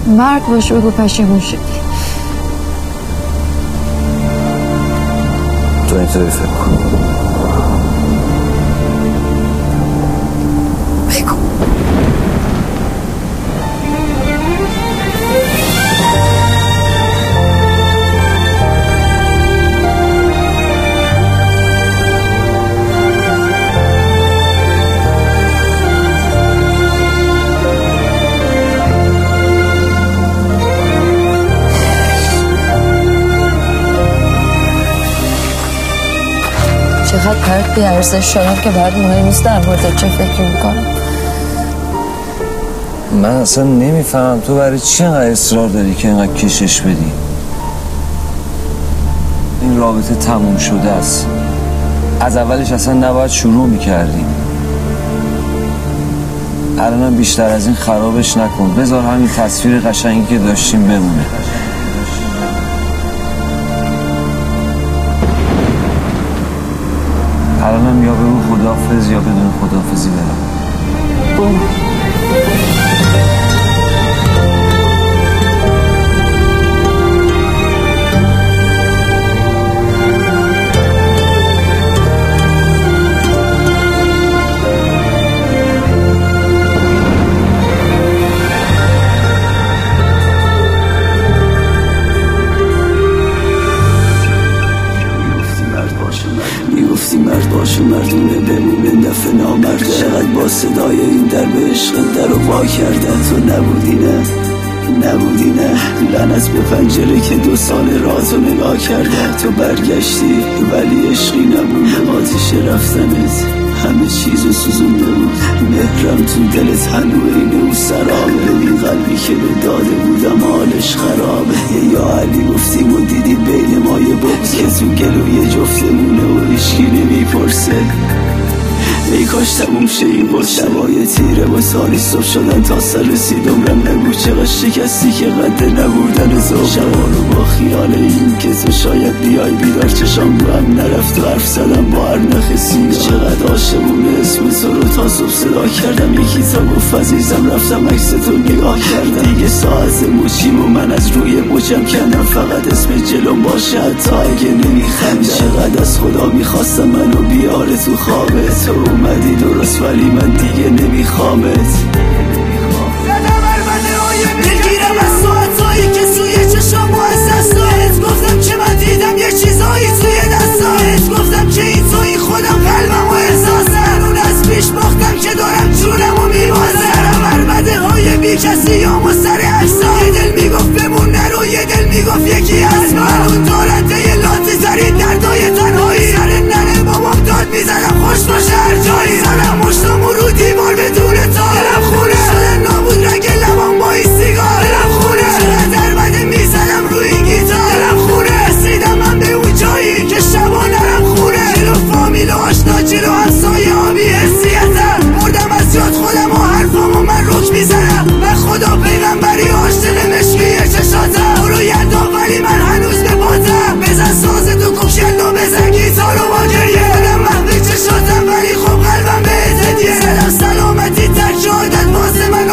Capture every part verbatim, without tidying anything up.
مرد باش بگو پشیمون شدی. تو اینطوری فکر کن. بگو. چقدر پرت بی ارزش شدم که بعد مهم نیست در مورد چه فکر میکنم. من اصلا نمیفهمم تو برای چی اینقدر اصرار داری که اینقدر کشش بدی. این رابطه تموم شده است. از اولش اصلا نباید شروع میکردیم. الانم بیشتر از این خرابش نکن. بذار همین تصویر قشنگی که داشتیم بمونه. الانم یا بگو خداحافظ یا بدون خداحافظی برم. برو. میگفتی مرد باشه مردونه بمونه نفع نامرده. چقدر با صدای این در به عشقت در رو وا کرده. تو نبودی نه نبودی نه لعنت به پنجره که دو سال رازو نگاه کرده. تو برگشتی ولی عشقی نبود. آتیش رفتنت همه چیزو سوزونده بود. مهرم تو دلت هنو اینه و سرابه. این قلبی که به داده بودم حالش خرابه. یا علی گفتیم و دیدی بین ما یه بغض که تو گلوی جفتمونه و هیچکی نمیپرسه. ای کاش تموم شه این بود. شبای تیره با سالی صبح شدن تا سر رسیدم رم نگو چقدر شکستی که قد نبودن زوب. شبا رو با خیال این که تو شاید بیای بیدار چشام رو هم نرفت و حرف زدم با هر نخ سیگار. چقدر عاشقونه اسم تو رو تا صبح صدا کردم. یکی تا گفت عزیزم رفتم عکس تو نگاه کردم. دیگه ساعت موچیم و من از روی موچم کندم. فقط اسم جلوم باشه حتی اگه نمیخندم. چقدر از خدا میخواستم منو بیاره تو خوابه. تو اومدی درست ولی من دیگه نمیخوامت. بگیرم از ساعتایی که سوی چشام و از دستایت. گفتم که من دیدم یه چیزایی توی دستایت. گفتم که این توی خودم قلبم و احساسم. اون از پیش باختم که دارم جونم و میبازم. عربده های بی کسی یا مستر اجزا. یه دل میگفت بمون نرو یه دل میگفت یکی از من. اون دارنده یه لاتی زرید دردای تنهایی. سر ننه بابام داد میزنم خوش باشه هر جایی. زنم مشتم و رو دیوار بدون تا دلم خونه شده نابود رنگ لبام با این سیگار. دلم خونه چقدر بده میزنم روی گیتار. دلم خونه رسیدم من به اون جایی که شبا نرم خونه. جلو فامیل و آشنا جلو همسایه ها بی حسیتم. مردم از یاد خودم و حرفام و من رک میزنم. من خدا پیغمبری عاشق مشکی چشاتم. برو یلدا ولی من هنوز به پاتم. بزن ساز تو کوکشلو بزن گیتار و با گریه. دلم محوی چشاتم ولی خب قلبم به هدیه. سلام سلامتی تک عادت واسه من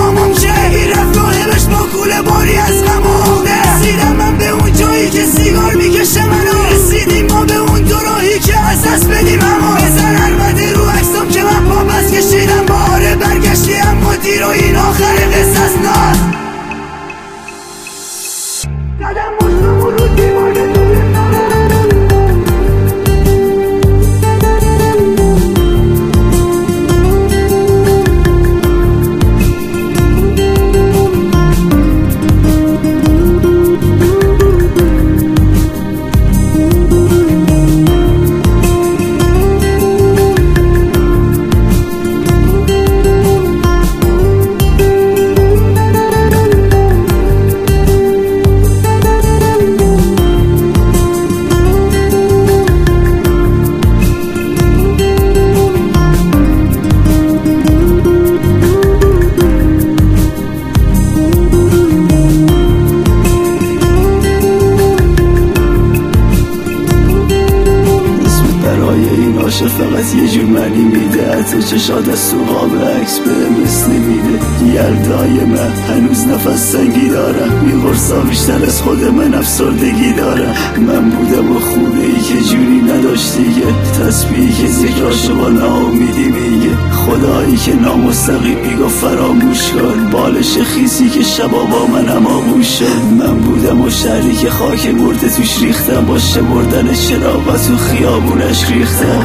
منی میده، حتی چشات از تو قاب عکس بهم مثل میده. یلدای من هنوز نفس تنگی دارم، میغرصا بیشتر از خود من افسردگی دارم. من بودم و خونه ای که جوری نداشت دیگه، تسبیحی که ذکراشو با ناامیدی میگه. خدایی که نامستقیم میگفت فراموش کن، بالش خیسی که شبا با منم آغوش شد. من بودم و شهری که خاک مرده توش ریختم، با شمردن چراغ و تو خیابونش ریختم.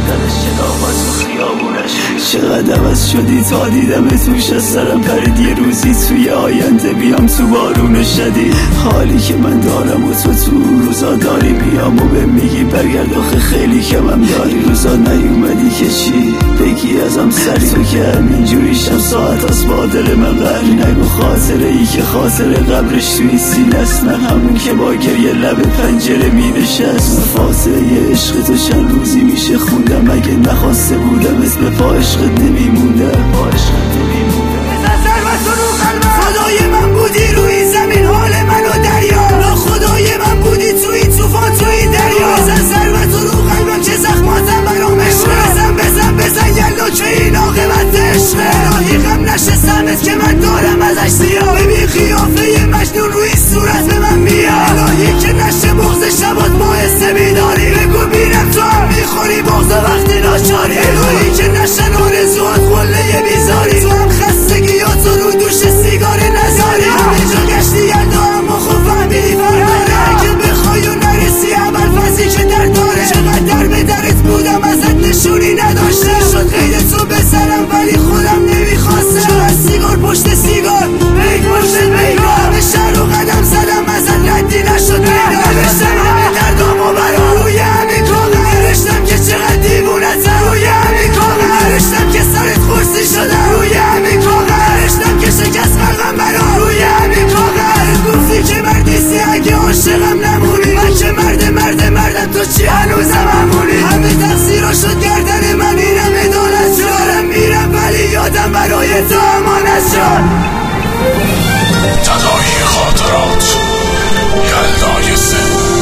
چقدر عوض شدی تا دیدم توش از سرم پرید. یه روزی توی آینده بیام تو بارون شدید، حالی که من دارم و تو تو روزا داری. بیام و به میگی برگرد آخه خیلی کمم داری. روزا نیومدی که چی بگی ازم سری، تو که همینجوری شم ساعت از با دل من غری. نگو خاطره ای که خاطره قبرش توی سینه است، نه همون که با گریه لب پنجره می نشست. فاصله عشق تو چند روزی میشه خوندم، اگه نخواسته بودم اسم پا عشقت نمیموندم. پا عشقت نمیموندم. خدای من بودی روی زمین حال منو دریا، لا خدای من بودی توی توفان توی دریا. بزن ضربت رو قلبم که زخماتم برام عشقه، بزن بزن بزن یلا که این عاقبت عشقه. الهی غم نشه سمت که من دارم ازش سیاه، ببین قیافه مجنون روی صورت به من میاد. الهی که نشه بغض شبات باعث بیداری، بگو بینم تو هم میخوری بغض وقتی ناچاری. الهی که نشن آرزوات قله بیزاری، تو هم خستگیاتو رو دوش سیگار نزاری. همه جا گشتی یلدا اما خوب فهمیدی فرماره، اگه بخوای و نرسی اول فضی که در داره. چقدر در به درت بودم ازت نشونی نداشته، شد قید تو بسرم ولی خودم نمیخواستم. چقدر سیگار پشت سیگار بیگ پشت بیگار، همه شهر رو قدم زدم ازت ردی نشد پیدا. نوشتم همه دردام و برا روی همین کاغذ، نوشتم که چقدر دیوونتم روی همین کاغذ، نوشتم که سرت خورسی شدم روی همین کاغذ، نوشتم که شکست قلبم برا روی همین کاغذ. گفتی که مردیستی اگه عاشقم نمونی، من که مرد مرد مردم تو چی هنوزم همونی. همه تقصیرا شد گردن من، اینم ادالت شد. دارم میرم ولی یادم برای تو امانت شد. تداعی خاطرات یلدای سه